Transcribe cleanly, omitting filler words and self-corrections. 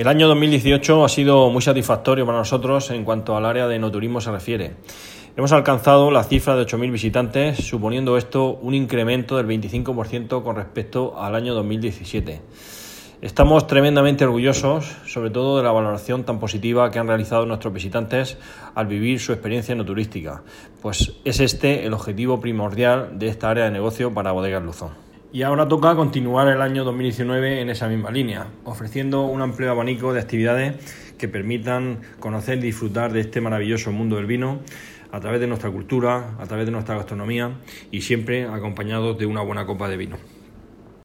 El año 2018 ha sido muy satisfactorio para nosotros en cuanto al área de enoturismo se refiere. Hemos alcanzado la cifra de 8.000 visitantes, suponiendo esto un incremento del 25% con respecto al año 2017. Estamos tremendamente orgullosos, sobre todo de la valoración tan positiva que han realizado nuestros visitantes al vivir su experiencia enoturística, pues es este el objetivo primordial de esta área de negocio para Bodegas Luzón. Y ahora toca continuar el año 2019 en esa misma línea, ofreciendo un amplio abanico de actividades que permitan conocer y disfrutar de este maravilloso mundo del vino a través de nuestra cultura, a través de nuestra gastronomía y siempre acompañados de una buena copa de vino.